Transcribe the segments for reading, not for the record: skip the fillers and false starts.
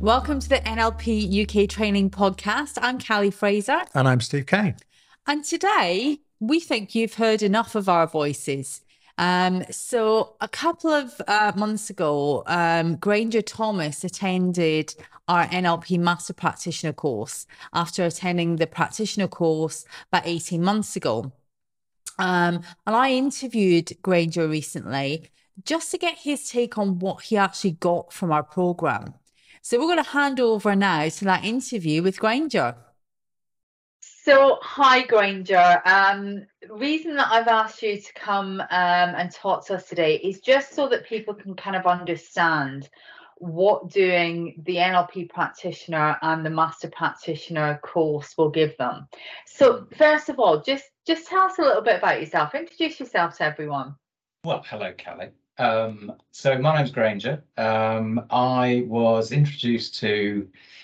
Welcome to the NLP UK Training Podcast. I'm Callie Fraser. And I'm Steve Kane. And today we think you've heard enough of our voices. So a couple of months ago, Granger Thomas attended our NLP Master Practitioner course after attending the practitioner course about 18 months ago. And I interviewed Granger recently just to get his take on what he actually got from our program. So we're going to hand over now to that interview with Granger. So, hi, Granger. The reason that I've asked you to come and talk to us today is just so that people can kind of understand what doing the NLP practitioner and the master practitioner course will give them. So, first of all, just tell us a little bit about yourself. Introduce yourself to everyone. Well, hello, Callie. So my name's Granger. I was introduced to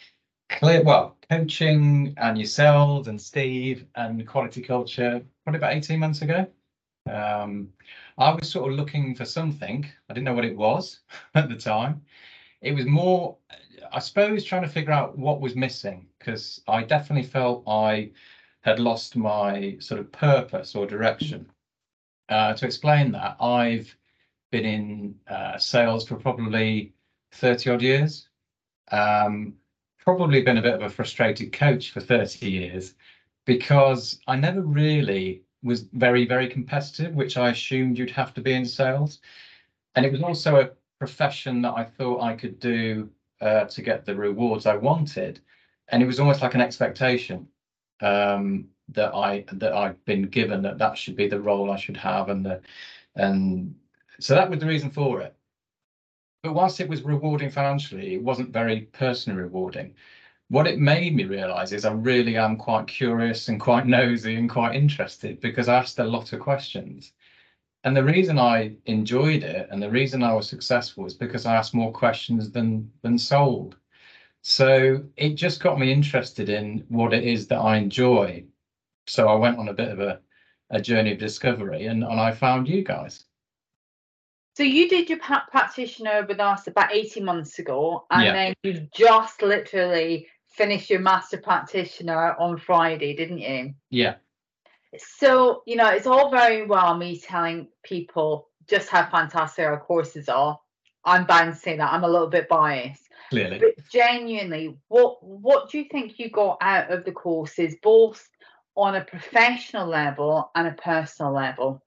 coaching and yourselves and Steve and quality culture probably about 18 months ago. I was sort of looking for something. I didn't know what it was at the time. It was more, I suppose, trying to figure out what was missing, because I definitely felt I had lost my sort of purpose or direction. To explain that, I've been in sales for probably 30 odd years. Probably been a bit of a frustrated coach for 30 years because I never really was very, very competitive, which I assumed you'd have to be in sales. And it was also a profession that I thought I could do to get the rewards I wanted. And it was almost like an expectation that I've been given that should be the role I should have, and so that was the reason for it. But whilst it was rewarding financially, it wasn't very personally rewarding. What it made me realise is I really am quite curious and quite nosy and quite interested, because I asked a lot of questions. And the reason I enjoyed it and the reason I was successful is because I asked more questions than sold. So it just got me interested in what it is that I enjoy. So I went on a bit of a journey of discovery, and I found you guys. So you did your practitioner with us about 18 months ago, and then you just literally finished your master practitioner on Friday, didn't you? Yeah. So, it's all very well me telling people just how fantastic our courses are. I'm bound to say that. I'm a little bit biased. Clearly. But genuinely, what do you think you got out of the courses, both on a professional level and a personal level?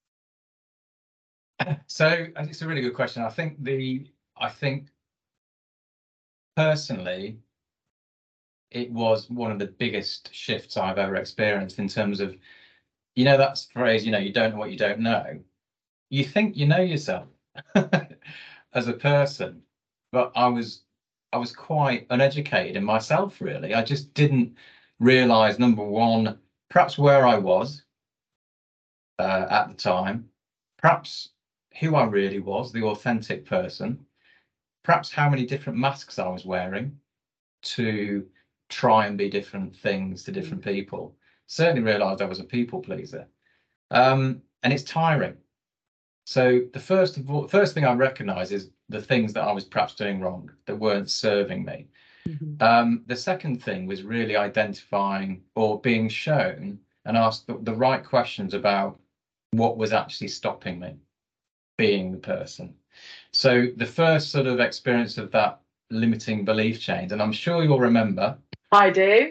So it's a really good question. I think personally, it was one of the biggest shifts I've ever experienced in terms of, that phrase, you don't know what you don't know. You think you know yourself as a person, but I was quite uneducated in myself, really. I just didn't realise, number one, perhaps where I was at the time, perhaps who I really was, the authentic person, perhaps how many different masks I was wearing to try and be different things to different people. Certainly realised I was a people pleaser, and it's tiring. So the first thing I recognise is the things that I was perhaps doing wrong that weren't serving me. Mm-hmm. The second thing was really identifying or being shown and asked the right questions about what was actually stopping me being the person. So the first sort of experience of that limiting belief change, and I'm sure you'll remember. I do.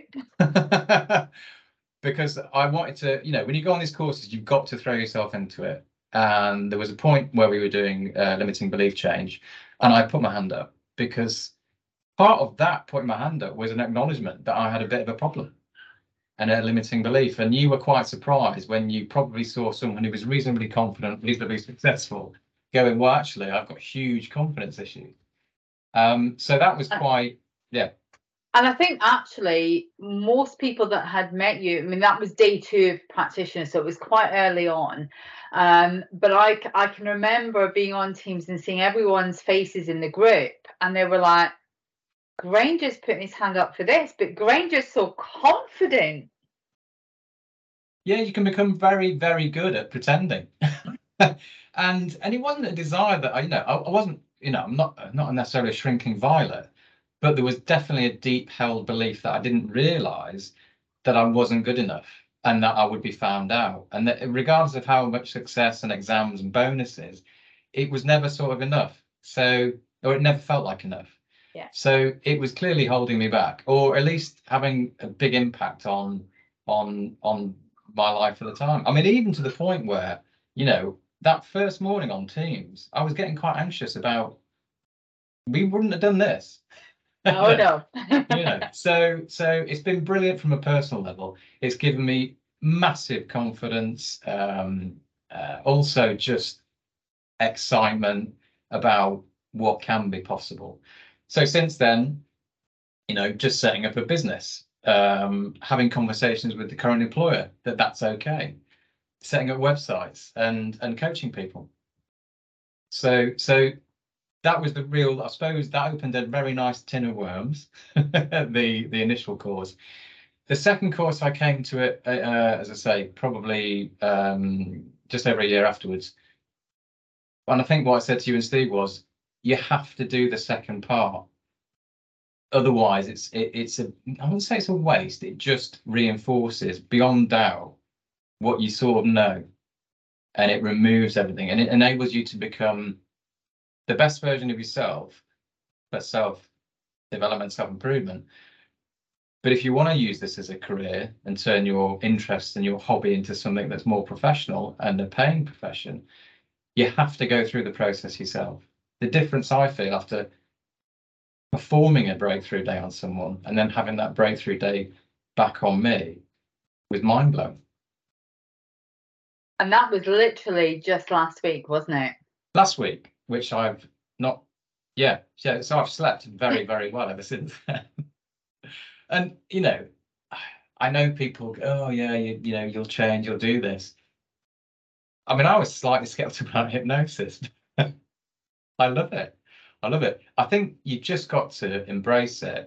Because I wanted to, when you go on these courses, you've got to throw yourself into it. And there was a point where we were doing limiting belief change, and I put my hand up because part of that putting my hand up was an acknowledgement that I had a bit of a problem and a limiting belief. And you were quite surprised when you probably saw someone who was reasonably confident, reasonably successful, going, well, actually, I've got huge confidence issues. So that was quite, yeah. And I think actually most people that had met you, that was day 2 of practitioner, so it was quite early on. But I can remember being on Teams and seeing everyone's faces in the group, and they were like, Granger's putting his hand up for this, but Granger's so confident. Yeah, you can become very, very good at pretending. And it wasn't a desire that I wasn't, I'm not necessarily a shrinking violet, but there was definitely a deep held belief that I didn't realize that I wasn't good enough and that I would be found out. And that regardless of how much success and exams and bonuses, it was never sort of enough. So, or it never felt like enough. Yeah. So it was clearly holding me back, or at least having a big impact on my life at the time. I mean, even to the point where, you know, that first morning on Teams, I was getting quite anxious about, we wouldn't have done this. Oh no. You know, so it's been brilliant from a personal level. It's given me massive confidence, also just excitement about what can be possible. So since then, you know, just setting up a business, having conversations with the current employer that that's okay, setting up websites and coaching people. So that was the real, I suppose that opened a very nice tin of worms, the initial course. The second course, I came to it, as I say, probably just over a year afterwards. And I think what I said to you and Steve was, you have to do the second part. Otherwise, it's a, I wouldn't say it's a waste. It just reinforces beyond doubt what you sort of know, and it removes everything, and it enables you to become the best version of yourself, for self-development, self-improvement. But if you want to use this as a career and turn your interests and your hobby into something that's more professional and a paying profession, you have to go through the process yourself. The difference I feel after performing a breakthrough day on someone and then having that breakthrough day back on me was mind-blowing. And that was literally just last week, wasn't it? Last week, which I've not, yeah. So I've slept very, very well ever since then. And, you know, I know people go, oh yeah, you know, you'll change, you'll do this. I mean, I was slightly skeptical about hypnosis. I love it. I love it. I think you've just got to embrace it.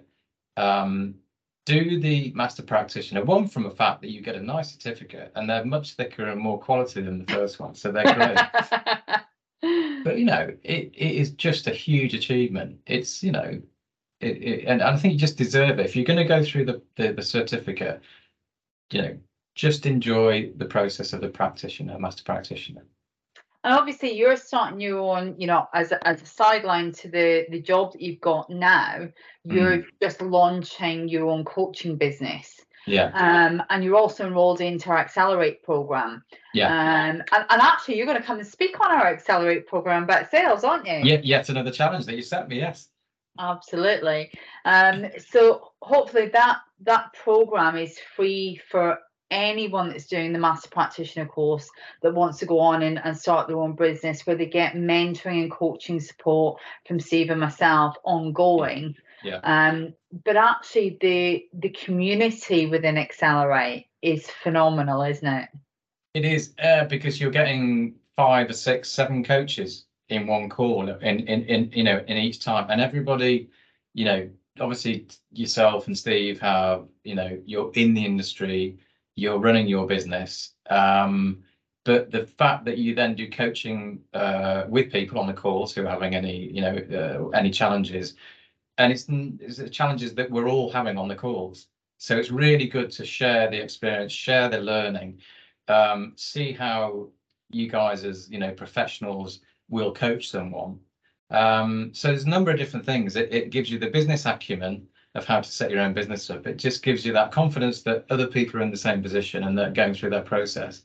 Do the master practitioner, one, from the fact that you get a nice certificate and they're much thicker and more quality than the first one. So they're great. But, you know, it is just a huge achievement. It's, you know, and I think you just deserve it. If you're going to go through the certificate, you know, just enjoy the process of the practitioner, master practitioner. And obviously you're starting your own, you know, as a sideline to the job that you've got now, you're just launching your own coaching business. Yeah. And you're also enrolled into our Accelerate program. Yeah. And actually you're going to come and speak on our Accelerate program about sales, aren't you? Yeah, yet another challenge that you set me, yes. Absolutely. So hopefully that program is free for anyone that's doing the master practitioner course that wants to go on and start their own business, where they get mentoring and coaching support from Steve and myself ongoing. Yeah. But actually the community within Accelerate is phenomenal, isn't it? It is, because you're getting 5 or 6, 7 coaches in one call in you know, in each time, and everybody, you know, obviously yourself and Steve have, you know, you're in the industry, you're running your business, but the fact that you then do coaching with people on the calls who are having any, you know, any challenges, and it's the challenges that we're all having on the calls. So it's really good to share the experience, share the learning, see how you guys as, you know, professionals will coach someone. So there's a number of different things. It gives you the business acumen of how to set your own business up. It just gives you that confidence that other people are in the same position and they're going through that process.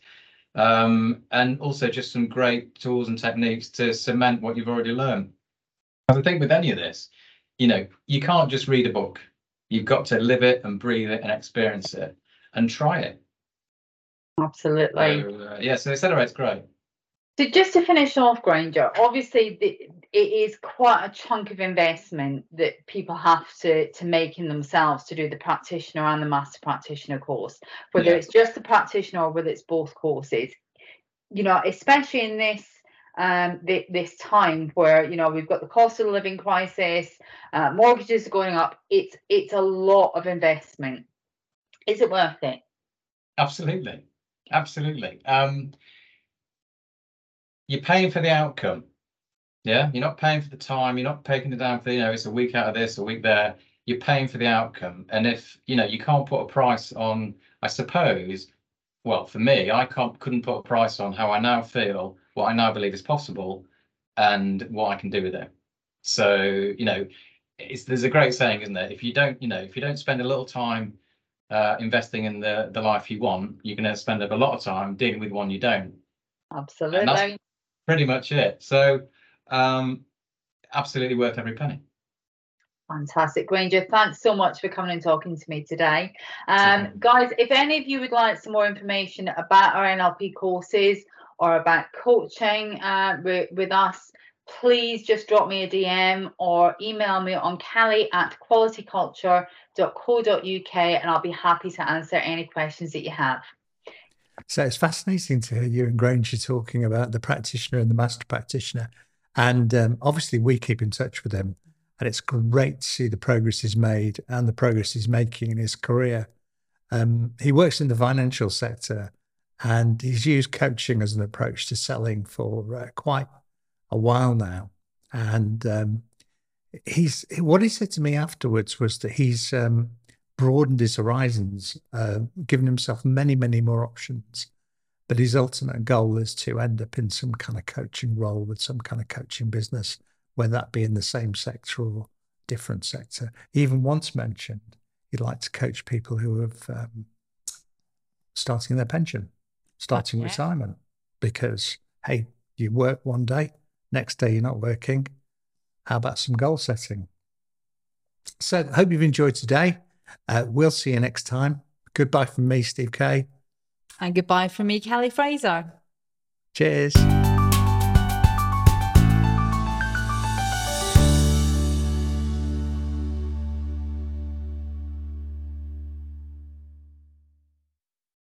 And also just some great tools and techniques to cement what you've already learned. I think with any of this, you know, you can't just read a book. You've got to live it and breathe it and experience it and try it. Absolutely. So, yeah, so Accelerate's great. So just to finish off, Granger, obviously it is quite a chunk of investment that people have to make in themselves to do the practitioner and the master practitioner course, whether it's just the practitioner or whether it's both courses. You know, especially in this this time where, you know, we've got the cost of the living crisis, mortgages are going up. It's a lot of investment. Is it worth it? Absolutely. Absolutely. You're paying for the outcome. Yeah, you're not paying for the time. You're not taking it down for, it's a week out of this, a week there. You're paying for the outcome. And if, you can't put a price on, I suppose, well, for me, I couldn't put a price on how I now feel, what I now believe is possible, and what I can do with it. So, there's a great saying, isn't there? If you don't spend a little time investing in the life you want, you're going to spend a lot of time dealing with one you don't. Absolutely. And that's pretty much it. So, absolutely worth every penny. Fantastic, Granger. Thanks so much for coming and talking to me today. Guys, if any of you would like some more information about our NLP courses or about coaching with us, please just drop me a DM or email me on Callie@qualityculture.co.uk, and I'll be happy to answer any questions that you have. So it's fascinating to hear you and Granger talking about the practitioner and the master practitioner. And obviously we keep in touch with him. And it's great to see the progress he's made and the progress he's making in his career. He works in the financial sector, and he's used coaching as an approach to selling for quite a while now. And what he said to me afterwards was that he's broadened his horizons, given himself many, many more options. But his ultimate goal is to end up in some kind of coaching role with some kind of coaching business, whether that be in the same sector or different sector. He even once mentioned he'd like to coach people who have starting their pension, starting retirement, because, hey, you work one day, next day you're not working. How about some goal setting? So I hope you've enjoyed today. We'll see you next time. Goodbye from me, Steve Kay. And goodbye from me, Callie Fraser. Cheers.